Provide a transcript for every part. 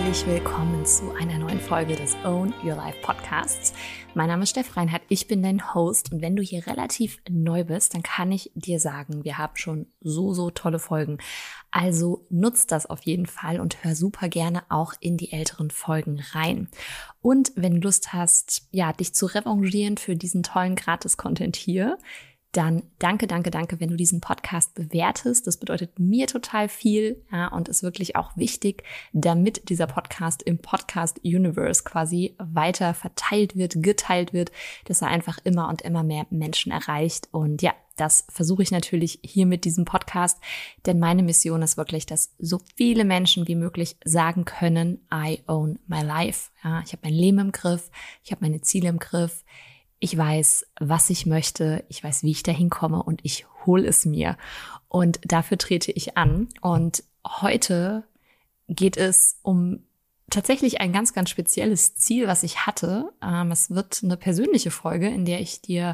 herzlich willkommen zu einer neuen Folge des Own Your Life Podcasts. Mein Name ist Steff Reinhardt, ich bin dein Host und wenn du hier relativ neu bist, dann kann ich dir sagen, wir haben schon so tolle Folgen. Also nutzt das auf jeden Fall und hör super gerne auch in die älteren Folgen rein. Und wenn du Lust hast, dich zu revanchieren für diesen tollen Gratis-Content hier, dann danke, wenn du diesen Podcast bewertest. Das bedeutet mir total viel, und ist wirklich auch wichtig, damit dieser Podcast im Podcast-Universe quasi weiter geteilt wird, dass er einfach immer und immer mehr Menschen erreicht. Und das versuche ich natürlich hier mit diesem Podcast, denn meine Mission ist wirklich, dass so viele Menschen wie möglich sagen können, I own my life. Ja, ich habe mein Leben im Griff, ich habe meine Ziele im Griff. Ich weiß, was ich möchte, ich weiß, wie ich dahin komme und ich hole es mir. Und dafür trete ich an. Und heute geht es um tatsächlich ein ganz spezielles Ziel, was ich hatte. Es wird eine persönliche Folge, in der ich dir,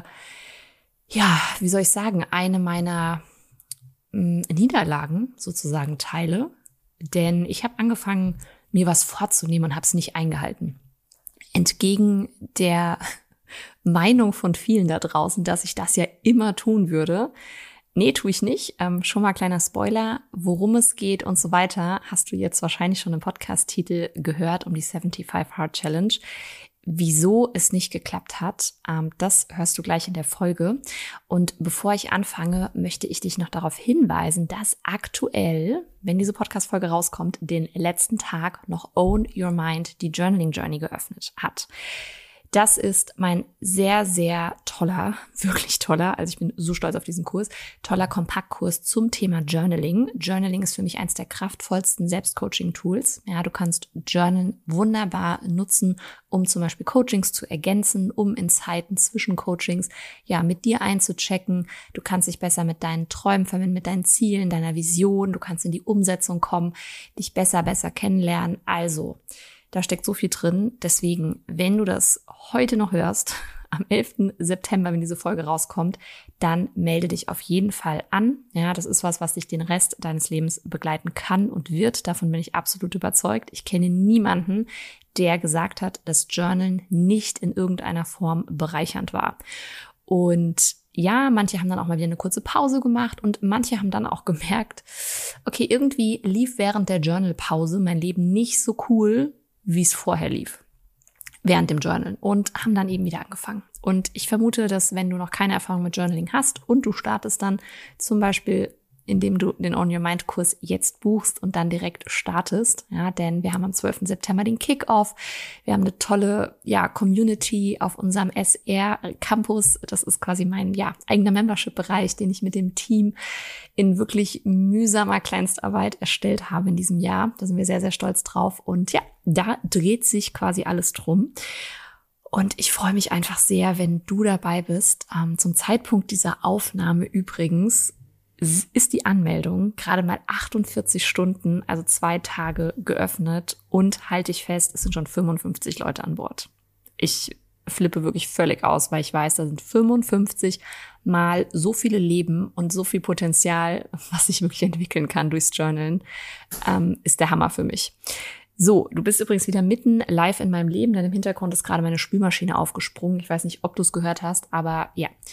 eine meiner Niederlagen sozusagen teile. Denn ich habe angefangen, mir was vorzunehmen und habe es nicht eingehalten. Entgegen der Meinung von vielen da draußen, dass ich das ja immer tun würde. Nee, tue ich nicht. Schon mal kleiner Spoiler, worum es geht und so weiter, hast du jetzt wahrscheinlich schon im Podcast-Titel gehört, um die 75 Hard Challenge. Wieso es nicht geklappt hat, das hörst du gleich in der Folge. Und bevor ich anfange, möchte ich dich noch darauf hinweisen, dass aktuell, wenn diese Podcast-Folge rauskommt, den letzten Tag noch Own Your Mind, die Journaling Journey geöffnet hat. Das ist mein sehr toller, wirklich toller, also ich bin so stolz auf diesen Kurs, toller Kompaktkurs zum Thema Journaling. Journaling ist für mich eins der kraftvollsten Selbstcoaching-Tools. Ja, du kannst Journalen wunderbar nutzen, um zum Beispiel Coachings zu ergänzen, um in Zeiten zwischen Coachings mit dir einzuchecken. Du kannst dich besser mit deinen Träumen verbinden, mit deinen Zielen, deiner Vision. Du kannst in die Umsetzung kommen, dich besser kennenlernen. Also, da steckt so viel drin. Deswegen, wenn du das heute noch hörst, am 11. September, wenn diese Folge rauskommt, dann melde dich auf jeden Fall an. Ja, das ist was dich den Rest deines Lebens begleiten kann und wird. Davon bin ich absolut überzeugt. Ich kenne niemanden, der gesagt hat, dass Journalen nicht in irgendeiner Form bereichernd war. Und ja, manche haben dann auch mal wieder eine kurze Pause gemacht und manche haben dann auch gemerkt, okay, irgendwie lief während der Journal-Pause mein Leben nicht so cool, wie es vorher lief, während dem Journalen, und haben dann eben wieder angefangen. Und ich vermute, dass wenn du noch keine Erfahrung mit Journaling hast und du startest dann zum Beispiel, indem du den Own Your Mind Kurs jetzt buchst und dann direkt startest, denn wir haben am 12. September den Kick-Off. Wir haben eine tolle, Community auf unserem SR Campus. Das ist quasi mein, eigener Membership-Bereich, den ich mit dem Team in wirklich mühsamer Kleinstarbeit erstellt habe in diesem Jahr. Da sind wir sehr stolz drauf. Und da dreht sich quasi alles drum. Und ich freue mich einfach sehr, wenn du dabei bist. Zum Zeitpunkt dieser Aufnahme übrigens ist die Anmeldung gerade mal 48 Stunden, also 2 Tage geöffnet, und halte ich fest, es sind schon 55 Leute an Bord. Ich flippe wirklich völlig aus, weil ich weiß, da sind 55 mal so viele Leben und so viel Potenzial, was ich wirklich entwickeln kann durchs Journalen, ist der Hammer für mich. So, du bist übrigens wieder mitten live in meinem Leben, denn im Hintergrund ist gerade meine Spülmaschine aufgesprungen. Ich weiß nicht, ob du es gehört hast, aber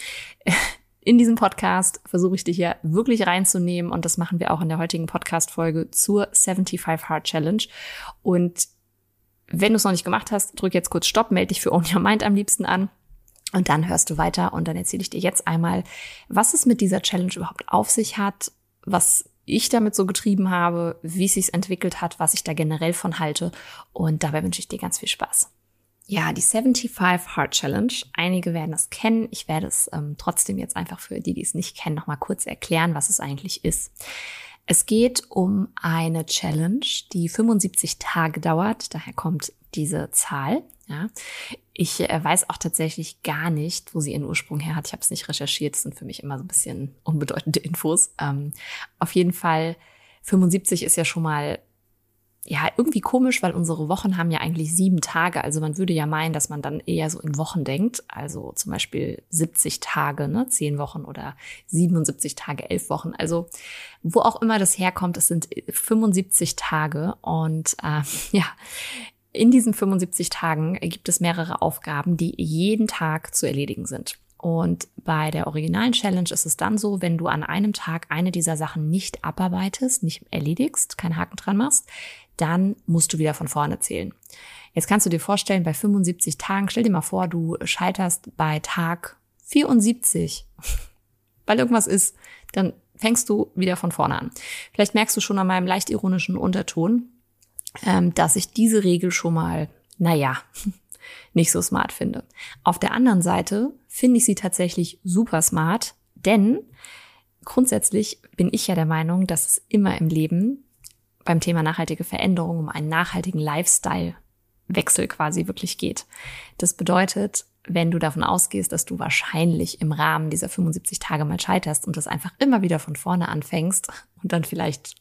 in diesem Podcast versuche ich dich hier wirklich reinzunehmen, und das machen wir auch in der heutigen Podcast-Folge zur 75 Hard Challenge. Und wenn du es noch nicht gemacht hast, drück jetzt kurz Stopp, melde dich für Own Your Mind am liebsten an und dann hörst du weiter, und dann erzähle ich dir jetzt einmal, was es mit dieser Challenge überhaupt auf sich hat, was ich damit so getrieben habe, wie es sich entwickelt hat, was ich da generell von halte, und dabei wünsche ich dir ganz viel Spaß. Ja, die 75 Hard Challenge. Einige werden es kennen. Ich werde es trotzdem jetzt einfach für die es nicht kennen, nochmal kurz erklären, was es eigentlich ist. Es geht um eine Challenge, die 75 Tage dauert. Daher kommt diese Zahl. Ja. Ich weiß auch tatsächlich gar nicht, wo sie ihren Ursprung her hat. Ich habe es nicht recherchiert. Das sind für mich immer so ein bisschen unbedeutende Infos. Auf jeden Fall, 75 ist ja schon mal ja, irgendwie komisch, weil unsere Wochen haben ja eigentlich 7 Tage. Also man würde ja meinen, dass man dann eher so in Wochen denkt. Also zum Beispiel 70 Tage, 10 Wochen oder 77 Tage, 11 Wochen. Also wo auch immer das herkommt, es sind 75 Tage. Und ja, in diesen 75 Tagen gibt es mehrere Aufgaben, die jeden Tag zu erledigen sind. Und bei der originalen Challenge ist es dann so, wenn du an einem Tag eine dieser Sachen nicht abarbeitest, nicht erledigst, keinen Haken dran machst, dann musst du wieder von vorne zählen. Jetzt kannst du dir vorstellen, bei 75 Tagen, stell dir mal vor, du scheiterst bei Tag 74, weil irgendwas ist, dann fängst du wieder von vorne an. Vielleicht merkst du schon an meinem leicht ironischen Unterton, dass ich diese Regel schon mal, nicht so smart finde. Auf der anderen Seite finde ich sie tatsächlich super smart, denn grundsätzlich bin ich ja der Meinung, dass es immer im Leben beim Thema nachhaltige Veränderung um einen nachhaltigen Lifestyle-Wechsel quasi wirklich geht. Das bedeutet, wenn du davon ausgehst, dass du wahrscheinlich im Rahmen dieser 75 Tage mal scheiterst und das einfach immer wieder von vorne anfängst und dann vielleicht,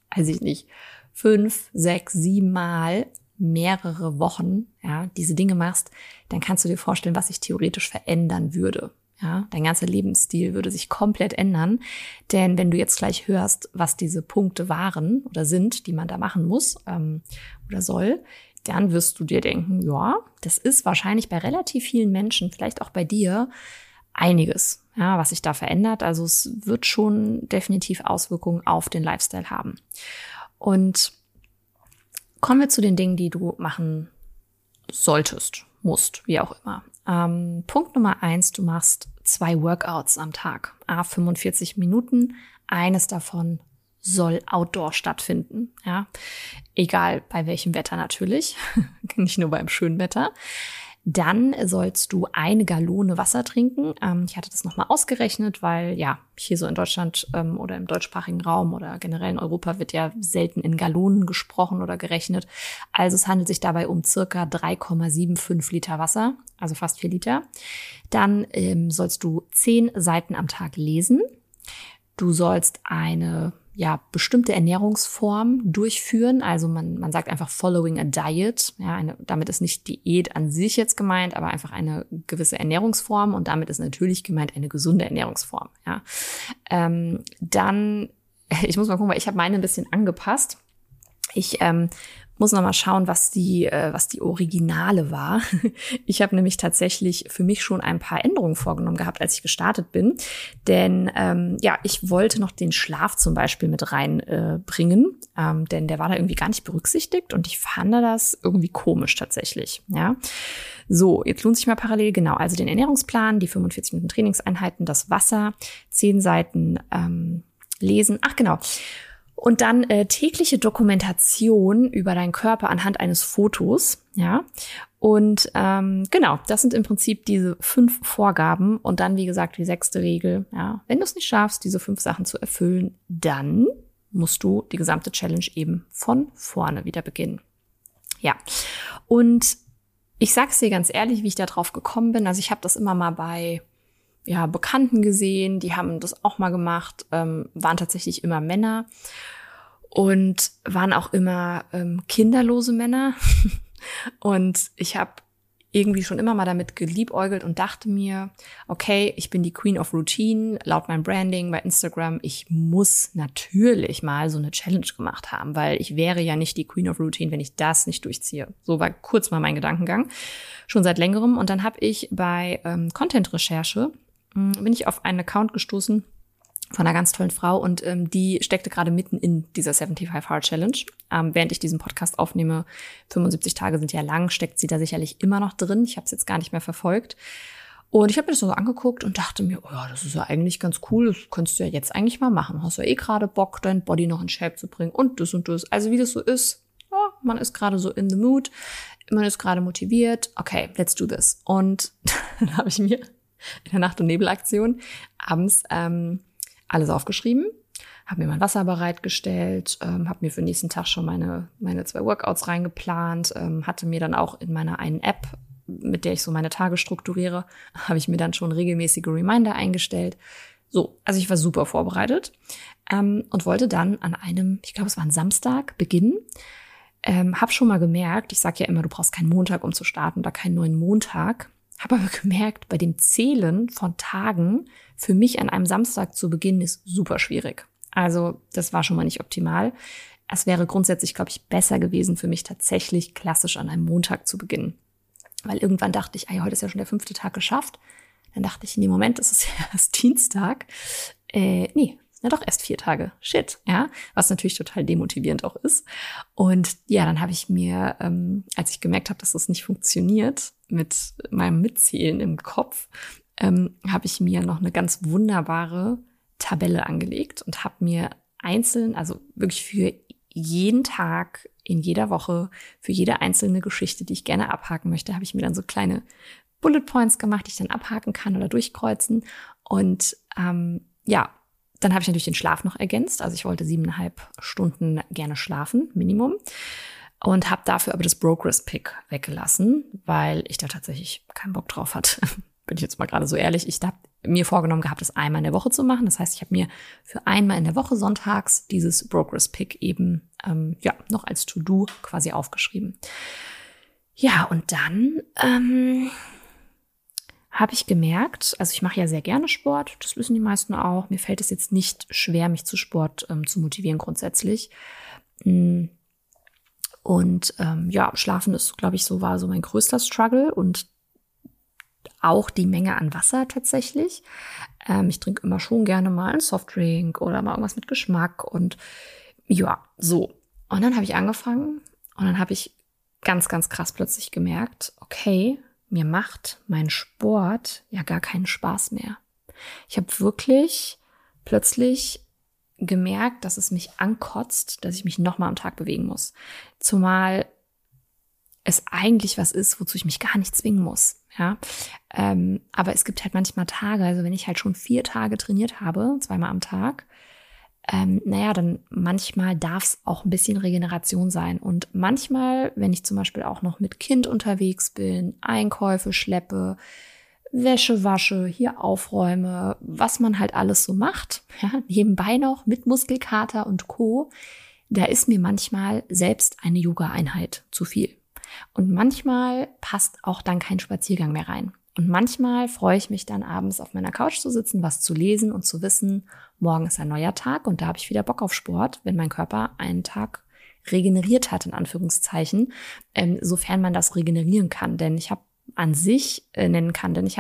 5, 6, 7 Mal mehrere Wochen, diese Dinge machst, dann kannst du dir vorstellen, was sich theoretisch verändern würde. Ja, dein ganzer Lebensstil würde sich komplett ändern, denn wenn du jetzt gleich hörst, was diese Punkte waren oder sind, die man da machen muss oder soll, dann wirst du dir denken, ja, das ist wahrscheinlich bei relativ vielen Menschen, vielleicht auch bei dir, einiges, was sich da verändert. Also es wird schon definitiv Auswirkungen auf den Lifestyle haben. Und kommen wir zu den Dingen, die du machen solltest, musst, wie auch immer. Punkt Nummer 1, du machst 2 Workouts am Tag, 45 Minuten. Eines davon soll outdoor stattfinden, egal bei welchem Wetter natürlich, nicht nur beim schönen Wetter. Dann sollst du 1 Gallone Wasser trinken. Ich hatte das nochmal ausgerechnet, weil hier so in Deutschland oder im deutschsprachigen Raum oder generell in Europa wird ja selten in Gallonen gesprochen oder gerechnet. Also es handelt sich dabei um circa 3,75 Liter Wasser, also fast 4 Liter. Dann sollst du 10 Seiten am Tag lesen. Du sollst eine bestimmte Ernährungsform durchführen. Also man sagt einfach following a diet. Damit ist nicht Diät an sich jetzt gemeint, aber einfach eine gewisse Ernährungsform. Und damit ist natürlich gemeint eine gesunde Ernährungsform. Dann, ich muss mal gucken, weil ich habe meine ein bisschen angepasst. Ich muss noch mal schauen, was die Originale war. Ich habe nämlich tatsächlich für mich schon ein paar Änderungen vorgenommen gehabt, als ich gestartet bin. Denn ich wollte noch den Schlaf zum Beispiel mit reinbringen, denn der war da irgendwie gar nicht berücksichtigt und ich fand das irgendwie komisch tatsächlich. Ja, so, jetzt lohnt sich mal parallel, genau, also den Ernährungsplan, die 45 Minuten Trainingseinheiten, das Wasser, 10 Seiten lesen. Ach genau. Und dann tägliche Dokumentation über deinen Körper anhand eines Fotos, Und genau, das sind im Prinzip diese 5 Vorgaben. Und dann, wie gesagt, die 6. Regel, wenn du es nicht schaffst, diese 5 Sachen zu erfüllen, dann musst du die gesamte Challenge eben von vorne wieder beginnen. Ja, und ich sag's dir ganz ehrlich, wie ich da drauf gekommen bin. Also ich habe das immer mal bei Bekannten gesehen, die haben das auch mal gemacht, waren tatsächlich immer Männer und waren auch immer kinderlose Männer. Und ich habe irgendwie schon immer mal damit geliebäugelt und dachte mir, okay, ich bin die Queen of Routine, laut meinem Branding bei Instagram. Ich muss natürlich mal so eine Challenge gemacht haben, weil ich wäre ja nicht die Queen of Routine, wenn ich das nicht durchziehe. So war kurz mal mein Gedankengang, schon seit längerem. Und dann habe ich bei Content-Recherche bin ich auf einen Account gestoßen von einer ganz tollen Frau und die steckte gerade mitten in dieser 75 Hard Challenge. Während ich diesen Podcast aufnehme, 75 Tage sind ja lang, steckt sie da sicherlich immer noch drin. Ich habe es jetzt gar nicht mehr verfolgt. Und ich habe mir das so angeguckt und dachte mir, das ist ja eigentlich ganz cool, das könntest du ja jetzt eigentlich mal machen. Hast ja gerade Bock, dein Body noch in Shape zu bringen und das. Also wie das so ist, man ist gerade so in the mood, man ist gerade motiviert. Okay, let's do this. Und dann habe ich mir in der Nacht- und Nebelaktion abends alles aufgeschrieben, habe mir mein Wasser bereitgestellt, habe mir für den nächsten Tag schon meine 2 Workouts reingeplant, hatte mir dann auch in meiner einen App, mit der ich so meine Tage strukturiere, habe ich mir dann schon regelmäßige Reminder eingestellt. So, also ich war super vorbereitet und wollte dann an einem, ich glaube es war ein Samstag, beginnen Habe schon mal gemerkt, ich sage ja immer, du brauchst keinen Montag, um zu starten oder keinen neuen Montag. Habe aber gemerkt, bei dem Zählen von Tagen für mich an einem Samstag zu beginnen ist super schwierig. Also das war schon mal nicht optimal. Es wäre grundsätzlich, glaube ich, besser gewesen für mich tatsächlich klassisch an einem Montag zu beginnen. Weil irgendwann dachte ich, heute ist ja schon der 5. Tag geschafft. Dann dachte ich, nee, Moment, es ist ja erst Dienstag. Doch erst 4 Tage. Shit, ja. Was natürlich total demotivierend auch ist. Und ja, dann habe ich mir, als ich gemerkt habe, dass das nicht funktioniert mit meinem Mitzählen im Kopf, habe ich mir noch eine ganz wunderbare Tabelle angelegt und habe mir einzeln, also wirklich für jeden Tag, in jeder Woche, für jede einzelne Geschichte, die ich gerne abhaken möchte, habe ich mir dann so kleine Bullet Points gemacht, die ich dann abhaken kann oder durchkreuzen. Und dann habe ich natürlich den Schlaf noch ergänzt. Also ich wollte 7,5 Stunden gerne schlafen, Minimum. Und habe dafür aber das Progress-Pick weggelassen, weil ich da tatsächlich keinen Bock drauf hatte. Bin ich jetzt mal gerade so ehrlich. Ich habe mir vorgenommen gehabt, das einmal in der Woche zu machen. Das heißt, ich habe mir für einmal in der Woche sonntags dieses Progress-Pick eben noch als To-Do quasi aufgeschrieben. Ja, und dann habe ich gemerkt, also ich mache ja sehr gerne Sport, das wissen die meisten auch. Mir fällt es jetzt nicht schwer, mich zu Sport zu motivieren grundsätzlich. Und Schlafen ist, glaube ich, war so mein größter Struggle und auch die Menge an Wasser tatsächlich. Ich trinke immer schon gerne mal einen Softdrink oder mal irgendwas mit Geschmack und ja, so. Und dann habe ich angefangen und dann habe ich ganz, ganz krass plötzlich gemerkt, okay, mir macht mein Sport ja gar keinen Spaß mehr. Ich habe wirklich plötzlich gemerkt, dass es mich ankotzt, dass ich mich nochmal am Tag bewegen muss. Zumal es eigentlich was ist, wozu ich mich gar nicht zwingen muss. Ja, aber es gibt halt manchmal Tage, also wenn ich halt schon 4 Tage trainiert habe, 2-mal am Tag, dann manchmal darf es auch ein bisschen Regeneration sein. Und manchmal, wenn ich zum Beispiel auch noch mit Kind unterwegs bin, Einkäufe schleppe, Wäsche wasche, hier aufräume, was man halt alles so macht, ja, nebenbei noch mit Muskelkater und Co., da ist mir manchmal selbst eine Yoga-Einheit zu viel. Und manchmal passt auch dann kein Spaziergang mehr rein. Und manchmal freue ich mich dann abends auf meiner Couch zu sitzen, was zu lesen und zu wissen, morgen ist ein neuer Tag und da habe ich wieder Bock auf Sport, wenn mein Körper einen Tag regeneriert hat, in Anführungszeichen, sofern man das regenerieren kann. Denn ich habe an sich einen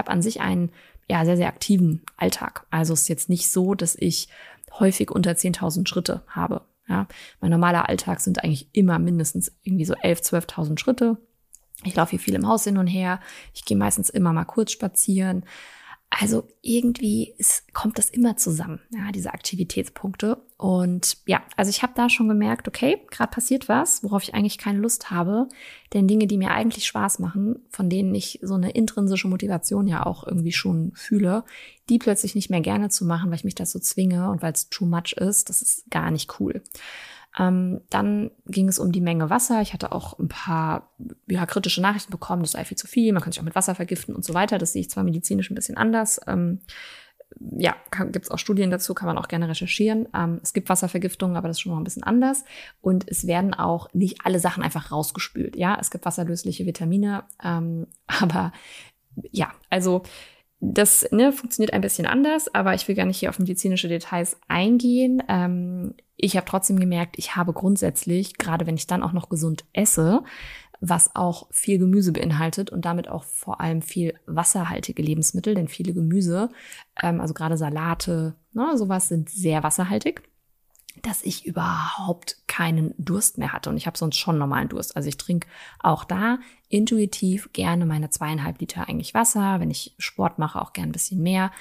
sehr, sehr aktiven Alltag. Also es ist jetzt nicht so, dass ich häufig unter 10.000 Schritte habe. Ja, mein normaler Alltag sind eigentlich immer mindestens irgendwie so 11.000, 12.000 Schritte. Ich laufe hier viel im Haus hin und her. Ich gehe meistens immer mal kurz spazieren. Also irgendwie kommt das immer zusammen, ja, diese Aktivitätspunkte. Und ja, also ich habe da schon gemerkt, okay, gerade passiert was, worauf ich eigentlich keine Lust habe. Denn Dinge, die mir eigentlich Spaß machen, von denen ich so eine intrinsische Motivation ja auch irgendwie schon fühle, die plötzlich nicht mehr gerne zu machen, weil ich mich dazu zwinge und weil es too much ist, das ist gar nicht cool. Dann ging es um die Menge Wasser. Ich hatte auch ein paar kritische Nachrichten bekommen, das sei viel zu viel, man könnte sich auch mit Wasser vergiften und so weiter. Das sehe ich zwar medizinisch ein bisschen anders. Gibt es auch Studien dazu, kann man auch gerne recherchieren. Es gibt Wasservergiftungen, aber das ist schon noch ein bisschen anders. Und es werden auch nicht alle Sachen einfach rausgespült. Ja, es gibt wasserlösliche Vitamine, aber ja, also das funktioniert ein bisschen anders, aber ich will gar nicht hier auf medizinische Details eingehen. Ich habe trotzdem gemerkt, ich habe grundsätzlich, gerade wenn ich dann auch noch gesund esse, was auch viel Gemüse beinhaltet und damit auch vor allem viel wasserhaltige Lebensmittel, denn viele Gemüse, also gerade Salate, sowas sind sehr wasserhaltig, dass ich überhaupt keinen Durst mehr hatte. Und ich habe sonst schon normalen Durst. Also ich trinke auch da intuitiv gerne meine 2,5 Liter eigentlich Wasser. Wenn ich Sport mache, auch gerne ein bisschen mehr.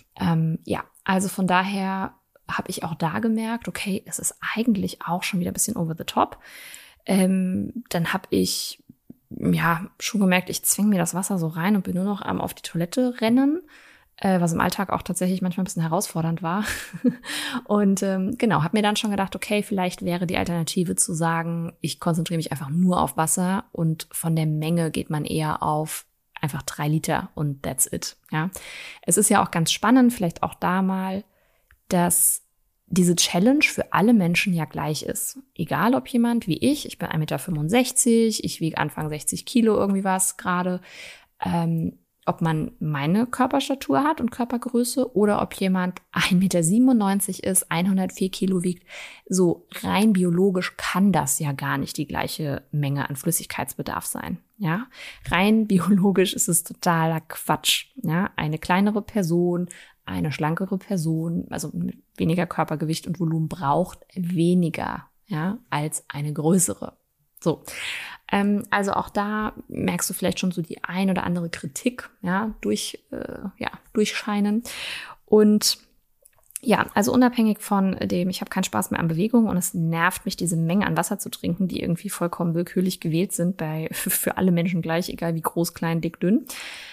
Also von daher habe ich auch da gemerkt, okay, es ist eigentlich auch schon wieder ein bisschen over the top. Dann habe ich schon gemerkt, ich zwinge mir das Wasser so rein und bin nur noch am auf die Toilette rennen, was im Alltag auch tatsächlich manchmal ein bisschen herausfordernd war. Und habe mir dann schon gedacht, okay, vielleicht wäre die Alternative zu sagen, ich konzentriere mich einfach nur auf Wasser und von der Menge geht man eher auf einfach 3 Liter und that's it. Ja, es ist ja auch ganz spannend, vielleicht auch da mal, dass diese Challenge für alle Menschen ja gleich ist. Egal ob jemand wie ich bin 1,65 Meter, ich wiege Anfang 60 Kilo, irgendwie was gerade, ob man meine Körperstatur hat und Körpergröße oder ob jemand 1,97 Meter ist, 104 Kilo wiegt. So rein biologisch kann das ja gar nicht die gleiche Menge an Flüssigkeitsbedarf sein. Ja, rein biologisch ist es totaler Quatsch. Ja, eine kleinere Person, eine schlankere Person, also mit weniger Körpergewicht und Volumen braucht weniger, ja, als eine größere. So, also auch da merkst du vielleicht schon so die ein oder andere Kritik, ja, durchscheinen. Und ja, also unabhängig von dem, ich habe keinen Spaß mehr an Bewegung und es nervt mich, diese Menge an Wasser zu trinken, die irgendwie vollkommen willkürlich gewählt sind für alle Menschen gleich, egal wie groß, klein, dick, dünn.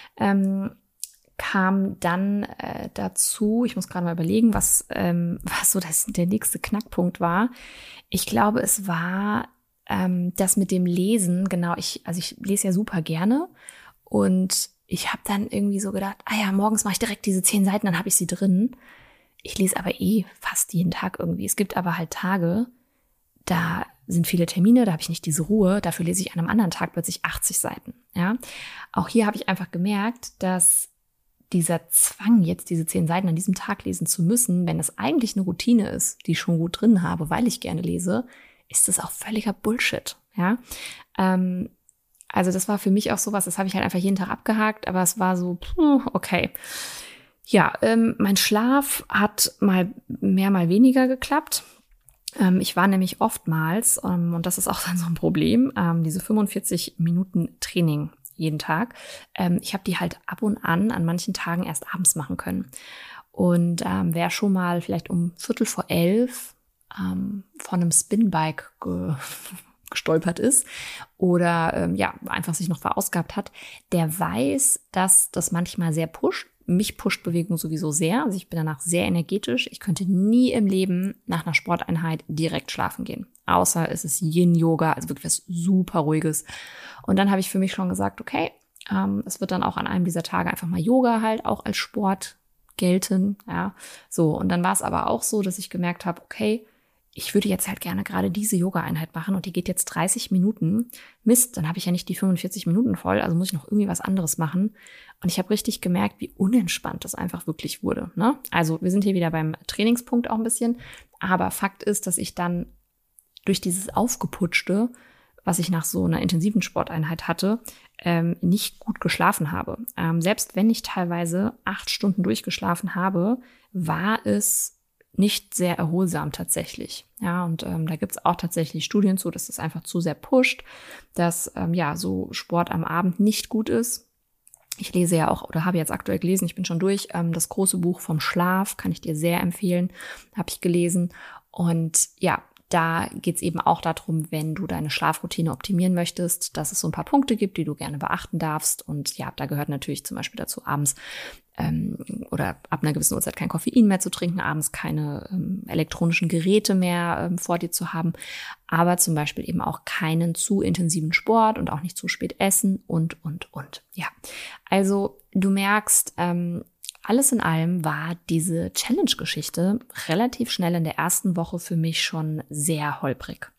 Kam dann dazu, ich muss gerade mal überlegen, was so der nächste Knackpunkt war. Ich glaube, es war das mit dem Lesen, genau, ich lese ja super gerne und ich habe dann irgendwie so gedacht, morgens mache ich direkt diese 10 Seiten, dann habe ich sie drin. Ich lese aber fast jeden Tag irgendwie. Es gibt aber halt Tage, da sind viele Termine, da habe ich nicht diese Ruhe, dafür lese ich an einem anderen Tag plötzlich 80 Seiten. Ja? Auch hier habe ich einfach gemerkt, dass dieser Zwang, jetzt diese 10 Seiten an diesem Tag lesen zu müssen, wenn das eigentlich eine Routine ist, die ich schon gut drin habe, weil ich gerne lese, ist das auch völliger Bullshit. Ja, also das war für mich auch sowas, das habe ich halt einfach jeden Tag abgehakt, aber es war so, okay. Ja, mein Schlaf hat mal mehr, mal weniger geklappt. Ich war nämlich oftmals, und das ist auch dann so ein Problem, diese 45 Minuten Training jeden Tag. Ich habe die halt ab und an manchen Tagen erst abends machen können. Und wer schon mal vielleicht um 10:45 von einem Spinbike gestolpert ist oder einfach sich noch verausgabt hat, der weiß, dass das manchmal sehr pusht. Mich pusht Bewegung sowieso sehr. Also ich bin danach sehr energetisch. Ich könnte nie im Leben nach einer Sporteinheit direkt schlafen gehen. Außer es ist Yin-Yoga, also wirklich was super Ruhiges. Und dann habe ich für mich schon gesagt, okay, es wird dann auch an einem dieser Tage einfach mal Yoga halt auch als Sport gelten. Ja, so. Und dann war es aber auch so, dass ich gemerkt habe, okay, ich würde jetzt halt gerne gerade diese Yoga-Einheit machen und die geht jetzt 30 Minuten. Mist, dann habe ich ja nicht die 45 Minuten voll, also muss ich noch irgendwie was anderes machen. Und ich habe richtig gemerkt, wie unentspannt das einfach wirklich wurde. Ne? Also wir sind hier wieder beim Trainingspunkt auch ein bisschen. Aber Fakt ist, dass ich dann durch dieses Aufgeputschte, was ich nach so einer intensiven Sporteinheit hatte, nicht gut geschlafen habe. Selbst wenn ich teilweise 8 Stunden durchgeschlafen habe, war es nicht sehr erholsam tatsächlich. Ja, und da gibt es auch tatsächlich Studien zu, dass das einfach zu sehr pusht, dass so Sport am Abend nicht gut ist. Ich lese ja auch oder habe jetzt aktuell gelesen, ich bin schon durch, das große Buch vom Schlaf, kann ich dir sehr empfehlen, habe ich gelesen. Und ja, da geht es eben auch darum, wenn du deine Schlafroutine optimieren möchtest, dass es so ein paar Punkte gibt, die du gerne beachten darfst. Und ja, da gehört natürlich zum Beispiel dazu, abends oder ab einer gewissen Uhrzeit kein Koffein mehr zu trinken, abends keine elektronischen Geräte mehr vor dir zu haben, aber zum Beispiel eben auch keinen zu intensiven Sport und auch nicht zu spät essen und. Ja, also du merkst, alles in allem war diese Challenge-Geschichte relativ schnell in der ersten Woche für mich schon sehr holprig.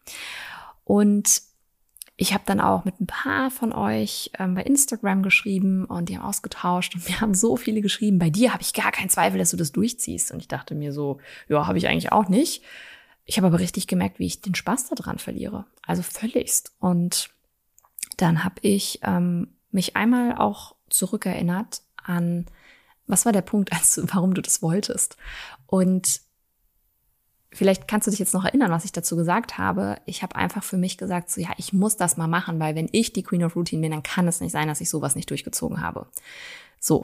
Und ich habe dann auch mit ein paar von euch bei Instagram geschrieben und die haben ausgetauscht und mir haben so viele geschrieben, bei dir habe ich gar keinen Zweifel, dass du das durchziehst. Und ich dachte mir so, ja, habe ich eigentlich auch nicht. Ich habe aber richtig gemerkt, wie ich den Spaß daran verliere. Also völligst. Und dann habe ich mich einmal auch zurückerinnert an, was war der Punkt, warum du das wolltest? Und vielleicht kannst du dich jetzt noch erinnern, was ich dazu gesagt habe. Ich habe einfach für mich gesagt, so ja, ich muss das mal machen, weil wenn ich die Queen of Routine bin, dann kann es nicht sein, dass ich sowas nicht durchgezogen habe. So,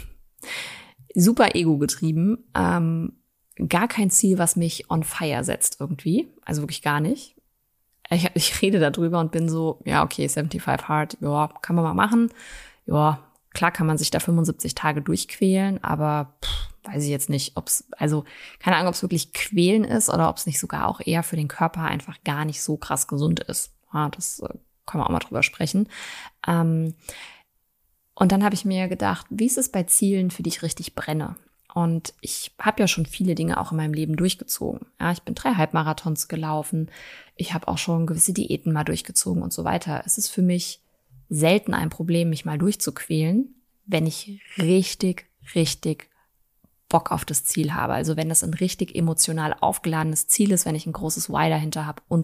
super ego-getrieben, gar kein Ziel, was mich on fire setzt irgendwie, also wirklich gar nicht. Ich rede darüber und bin so, ja, okay, 75 Hard, ja, kann man mal machen. Ja, klar kann man sich da 75 Tage durchquälen, aber weiß ich jetzt nicht, keine Ahnung, ob es wirklich quälen ist oder ob es nicht sogar auch eher für den Körper einfach gar nicht so krass gesund ist. Ja, das können wir auch mal drüber sprechen. Und dann habe ich mir gedacht, wie ist es bei Zielen, für die ich richtig brenne? Und ich habe ja schon viele Dinge auch in meinem Leben durchgezogen. Ja, ich bin 3 Halbmarathons gelaufen. Ich habe auch schon gewisse Diäten mal durchgezogen und so weiter. Es ist für mich selten ein Problem, mich mal durchzuquälen, wenn ich richtig, richtig Bock auf das Ziel habe. Also wenn das ein richtig emotional aufgeladenes Ziel ist, wenn ich ein großes Why dahinter habe und,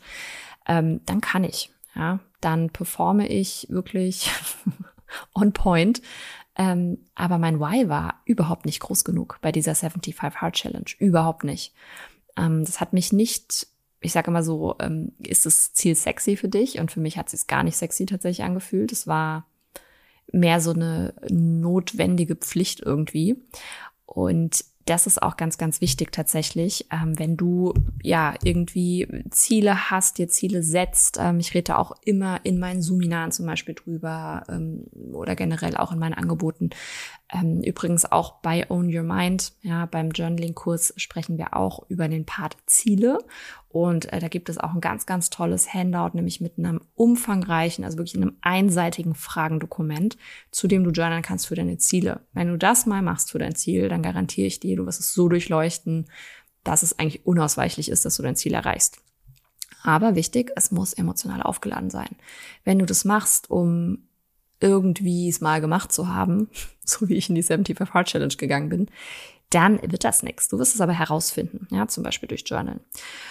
dann kann ich. Ja, dann performe ich wirklich on point. Aber mein Why war überhaupt nicht groß genug bei dieser 75 Hard Challenge. Überhaupt nicht. Das hat mich nicht, ich sage immer so, ist das Ziel sexy für dich? Und für mich hat es sich gar nicht sexy tatsächlich angefühlt. Es war mehr so eine notwendige Pflicht irgendwie. Und das ist auch ganz, ganz wichtig tatsächlich, wenn du ja irgendwie Ziele hast, dir Ziele setzt. Ich rede auch immer in meinen Seminaren zum Beispiel drüber oder generell auch in meinen Angeboten. Übrigens auch bei Own Your Mind, ja, beim Journaling-Kurs sprechen wir auch über den Part Ziele. Und da gibt es auch ein ganz, ganz tolles Handout, nämlich mit einem umfangreichen, also wirklich einem einseitigen Fragendokument, zu dem du journalen kannst für deine Ziele. Wenn du das mal machst für dein Ziel, dann garantiere ich dir, du wirst es so durchleuchten, dass es eigentlich unausweichlich ist, dass du dein Ziel erreichst. Aber wichtig, es muss emotional aufgeladen sein. Wenn du das machst, um irgendwie es mal gemacht zu haben, so wie ich in die 75 Hard Challenge gegangen bin, dann wird das nichts. Du wirst es aber herausfinden, ja, zum Beispiel durch Journal.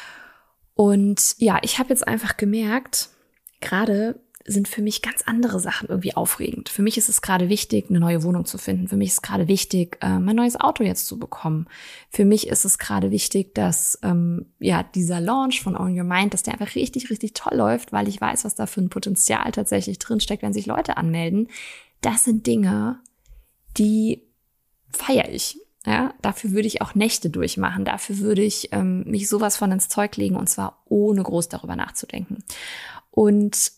Und ja, ich habe jetzt einfach gemerkt, gerade sind für mich ganz andere Sachen irgendwie aufregend. Für mich ist es gerade wichtig, eine neue Wohnung zu finden. Für mich ist es gerade wichtig, mein neues Auto jetzt zu bekommen. Für mich ist es gerade wichtig, dass dieser Launch von Own Your Mind, dass der einfach richtig, richtig toll läuft, weil ich weiß, was da für ein Potenzial tatsächlich drinsteckt, wenn sich Leute anmelden. Das sind Dinge, die feiere ich. Ja, dafür würde ich auch Nächte durchmachen. Dafür würde ich mich sowas von ins Zeug legen, und zwar ohne groß darüber nachzudenken. Und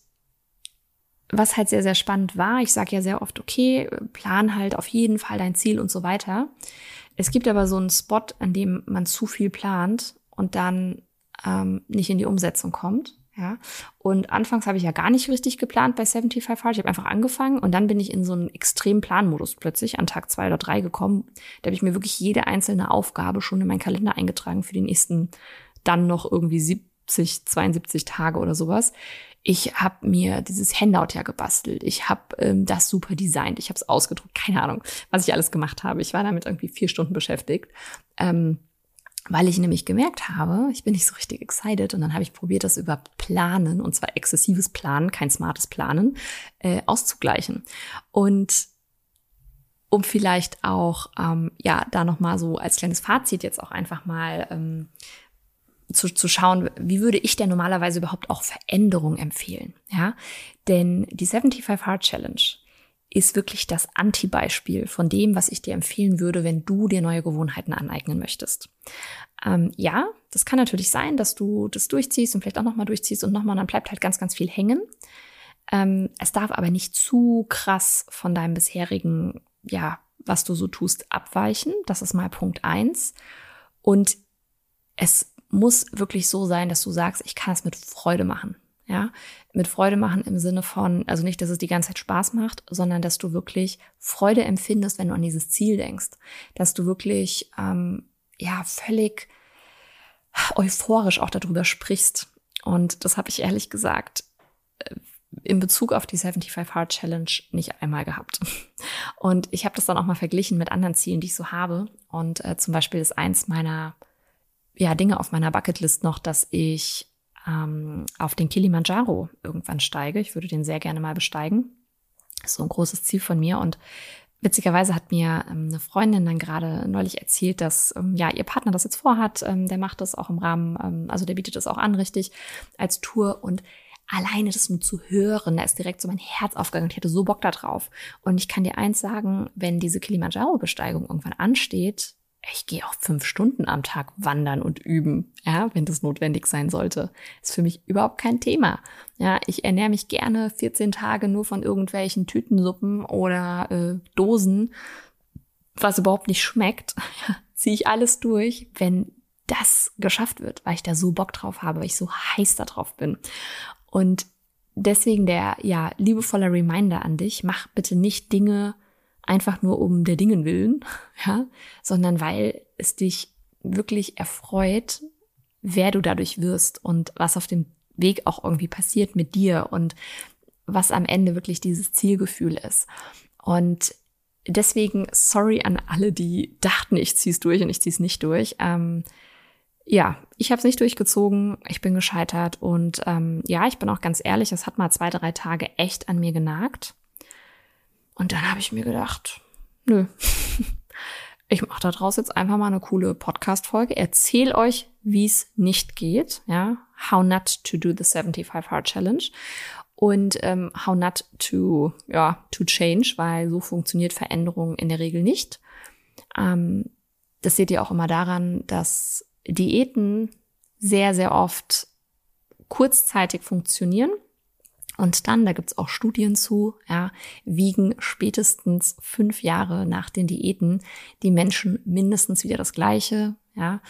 was halt sehr, sehr spannend war, ich sage ja sehr oft, okay, plan halt auf jeden Fall dein Ziel und so weiter. Es gibt aber so einen Spot, an dem man zu viel plant und dann nicht in die Umsetzung kommt. Ja, und anfangs habe ich ja gar nicht richtig geplant bei 75 Hard. Ich habe einfach angefangen und dann bin ich in so einen extremen Planmodus plötzlich an Tag 2 oder 3 gekommen. Da habe ich mir wirklich jede einzelne Aufgabe schon in meinen Kalender eingetragen für die nächsten dann noch irgendwie 70, 72 Tage oder sowas. Ich habe mir dieses Handout ja gebastelt. Ich habe das super designt. Ich habe es ausgedruckt. Keine Ahnung, was ich alles gemacht habe. Ich war damit irgendwie 4 Stunden beschäftigt. Weil ich nämlich gemerkt habe, ich bin nicht so richtig excited, und dann habe ich probiert, das über Planen, und zwar exzessives Planen, kein smartes Planen, auszugleichen. Und um vielleicht auch, da nochmal so als kleines Fazit jetzt auch einfach mal zu schauen, wie würde ich denn normalerweise überhaupt auch Veränderung empfehlen, ja? Denn die 75 Hard Challenge ist wirklich das Anti-Beispiel von dem, was ich dir empfehlen würde, wenn du dir neue Gewohnheiten aneignen möchtest. Das kann natürlich sein, dass du das durchziehst und vielleicht auch nochmal durchziehst und nochmal, und dann bleibt halt ganz, ganz viel hängen. Es darf aber nicht zu krass von deinem bisherigen, was du so tust, abweichen. Das ist mal Punkt 1. Und es muss wirklich so sein, dass du sagst, ich kann es mit Freude machen. Ja, mit Freude machen im Sinne von, also nicht, dass es die ganze Zeit Spaß macht, sondern dass du wirklich Freude empfindest, wenn du an dieses Ziel denkst. Dass du wirklich, völlig euphorisch auch darüber sprichst. Und das habe ich ehrlich gesagt in Bezug auf die 75 Hard Challenge nicht einmal gehabt. Und ich habe das dann auch mal verglichen mit anderen Zielen, die ich so habe. Und zum Beispiel ist eins meiner Dinge auf meiner Bucketlist noch, dass ich auf den Kilimanjaro irgendwann steige. Ich würde den sehr gerne mal besteigen. Das ist so ein großes Ziel von mir. Und witzigerweise hat mir eine Freundin dann gerade neulich erzählt, dass ihr Partner das jetzt vorhat. Der macht das auch im Rahmen, der bietet das auch an, richtig, als Tour. Und alleine das nur zu hören, da ist direkt so mein Herz aufgegangen. Ich hatte so Bock da drauf. Und ich kann dir eins sagen, wenn diese Kilimanjaro-Besteigung irgendwann ansteht, ich gehe auch 5 Stunden am Tag wandern und üben, wenn das notwendig sein sollte. Ist für mich überhaupt kein Thema. Ja, ich ernähre mich gerne 14 Tage nur von irgendwelchen Tütensuppen oder Dosen, was überhaupt nicht schmeckt. Ziehe ich alles durch, wenn das geschafft wird, weil ich da so Bock drauf habe, weil ich so heiß da drauf bin. Und deswegen der liebevoller Reminder an dich: Mach bitte nicht Dinge einfach nur um der Dingen willen, ja, sondern weil es dich wirklich erfreut, wer du dadurch wirst und was auf dem Weg auch irgendwie passiert mit dir und was am Ende wirklich dieses Zielgefühl ist. Und deswegen sorry an alle, die dachten, ich ziehe es durch und ich ziehe es nicht durch. Ja, ich habe es nicht durchgezogen, ich bin gescheitert und ja, ich bin auch ganz ehrlich, es hat mal 2-3 Tage echt an mir genagt. Und dann habe ich mir gedacht, nö, ich mache daraus jetzt einfach mal eine coole Podcast-Folge, erzähle euch, wie es nicht geht, ja, how not to do the 75 Hard Challenge und how not to change, weil so funktioniert Veränderung in der Regel nicht. Das seht ihr auch immer daran, dass Diäten sehr, sehr oft kurzzeitig funktionieren. Und dann, da gibt's auch Studien zu, ja, wiegen spätestens 5 Jahre nach den Diäten die Menschen mindestens wieder das Gleiche. Ja,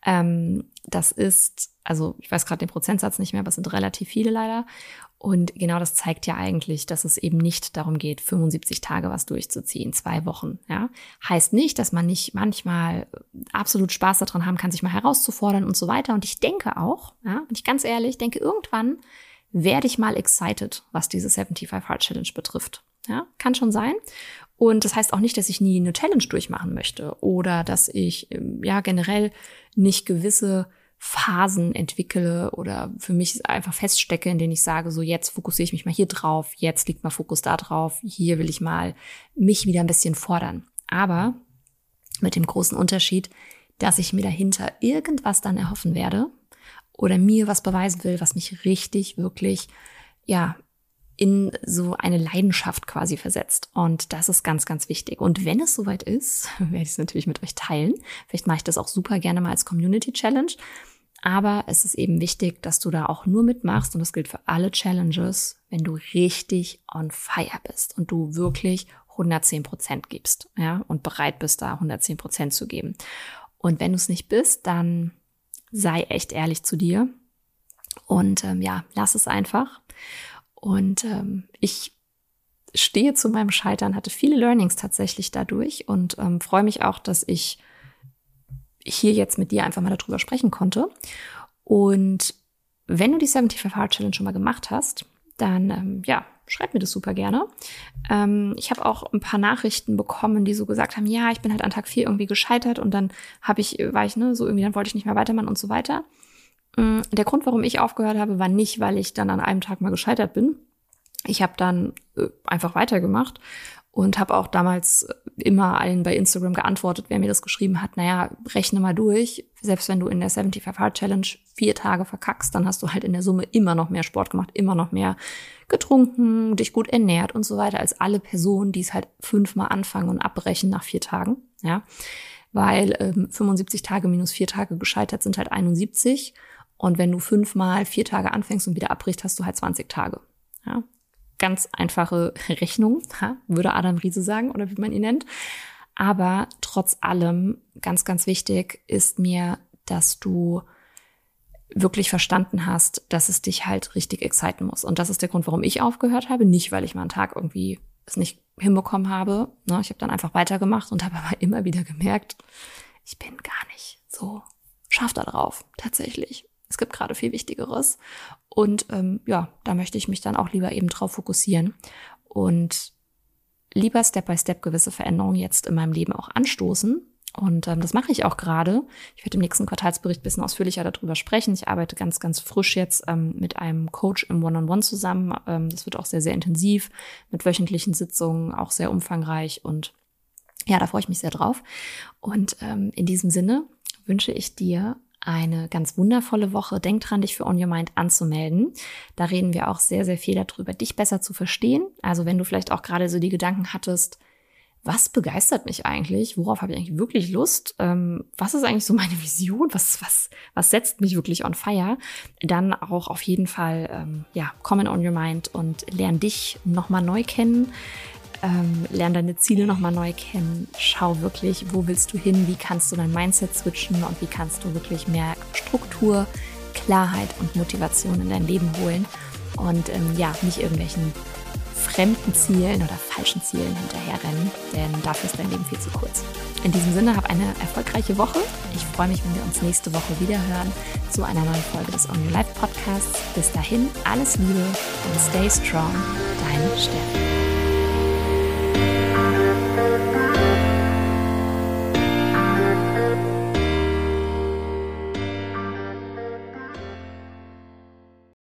das ist, also ich weiß gerade den Prozentsatz nicht mehr, aber es sind relativ viele leider. Und genau das zeigt ja eigentlich, dass es eben nicht darum geht, 75 Tage was durchzuziehen, 2 Wochen. Ja, heißt nicht, dass man nicht manchmal absolut Spaß daran haben kann, sich mal herauszufordern und so weiter. Und ich denke auch, ja, bin ich ganz ehrlich, denke irgendwann werde ich mal excited, was diese 75 Hard Challenge betrifft. Ja, kann schon sein. Und das heißt auch nicht, dass ich nie eine Challenge durchmachen möchte oder dass ich ja generell nicht gewisse Phasen entwickle oder für mich einfach feststecke, in denen ich sage, so jetzt fokussiere ich mich mal hier drauf, jetzt liegt mal Fokus da drauf, hier will ich mal mich wieder ein bisschen fordern. Aber mit dem großen Unterschied, dass ich mir dahinter irgendwas dann erhoffen werde, oder mir was beweisen will, was mich richtig, wirklich, ja, in so eine Leidenschaft quasi versetzt. Und das ist ganz, ganz wichtig. Und wenn es soweit ist, werde ich es natürlich mit euch teilen. Vielleicht mache ich das auch super gerne mal als Community Challenge. Aber es ist eben wichtig, dass du da auch nur mitmachst. Und das gilt für alle Challenges, wenn du richtig on fire bist und du wirklich 110% gibst, ja, und bereit bist, da 110% zu geben. Und wenn du es nicht bist, dann sei echt ehrlich zu dir und ja, lass es einfach. Und ich stehe zu meinem Scheitern, hatte viele Learnings tatsächlich dadurch und freue mich auch, dass ich hier jetzt mit dir einfach mal darüber sprechen konnte. Und wenn du die 75 Hard Challenge schon mal gemacht hast, dann ja, schreib mir das super gerne. Ich habe auch ein paar Nachrichten bekommen, die so gesagt haben, ja, ich bin halt an Tag 4 irgendwie gescheitert und dann dann wollte ich nicht mehr weitermachen und so weiter. Der Grund, warum ich aufgehört habe, war nicht, weil ich dann an einem Tag mal gescheitert bin. Ich habe dann einfach weitergemacht und habe auch damals immer allen bei Instagram geantwortet, wer mir das geschrieben hat, naja, rechne mal durch, selbst wenn du in der 75 Hard Challenge 4 Tage verkackst, dann hast du halt in der Summe immer noch mehr Sport gemacht, immer noch mehr getrunken, dich gut ernährt und so weiter, als alle Personen, die es halt 5-mal anfangen und abbrechen nach 4 Tagen, ja, weil 75 Tage minus 4 Tage gescheitert sind halt 71 und wenn du 5-mal 4 Tage anfängst und wieder abbrichst, hast du halt 20 Tage, ja. Ganz einfache Rechnung, würde Adam Riese sagen oder wie man ihn nennt. Aber trotz allem, ganz, ganz wichtig ist mir, dass du wirklich verstanden hast, dass es dich halt richtig exciten muss. Und das ist der Grund, warum ich aufgehört habe. Nicht, weil ich mal einen Tag irgendwie es nicht hinbekommen habe. Ich habe dann einfach weitergemacht und habe aber immer wieder gemerkt, ich bin gar nicht so scharf da drauf, tatsächlich. Es gibt gerade viel Wichtigeres. Und ja, da möchte ich mich dann auch lieber eben drauf fokussieren und lieber Step by Step gewisse Veränderungen jetzt in meinem Leben auch anstoßen. Und das mache ich auch gerade. Ich werde im nächsten Quartalsbericht ein bisschen ausführlicher darüber sprechen. Ich arbeite ganz, ganz frisch jetzt mit einem Coach im One-on-One zusammen. Das wird auch sehr, sehr intensiv mit wöchentlichen Sitzungen, auch sehr umfangreich. Und ja, da freue ich mich sehr drauf. Und in diesem Sinne wünsche ich dir eine ganz wundervolle Woche. Denk dran, dich für On Your Mind anzumelden. Da reden wir auch sehr, sehr viel darüber, dich besser zu verstehen. Also wenn du vielleicht auch gerade so die Gedanken hattest, was begeistert mich eigentlich? Worauf habe ich eigentlich wirklich Lust? Was ist eigentlich so meine Vision? Was setzt mich wirklich on fire? Dann auch auf jeden Fall, komm in On Your Mind und lern dich nochmal neu kennen. Lern deine Ziele nochmal neu kennen. Schau wirklich, wo willst du hin? Wie kannst du dein Mindset switchen? Und wie kannst du wirklich mehr Struktur, Klarheit und Motivation in dein Leben holen? Und nicht irgendwelchen fremden Zielen oder falschen Zielen hinterherrennen, denn dafür ist dein Leben viel zu kurz. In diesem Sinne, hab eine erfolgreiche Woche. Ich freue mich, wenn wir uns nächste Woche wieder hören zu einer neuen Folge des Only Life Podcasts. Bis dahin, alles Liebe und stay strong, dein Steffi.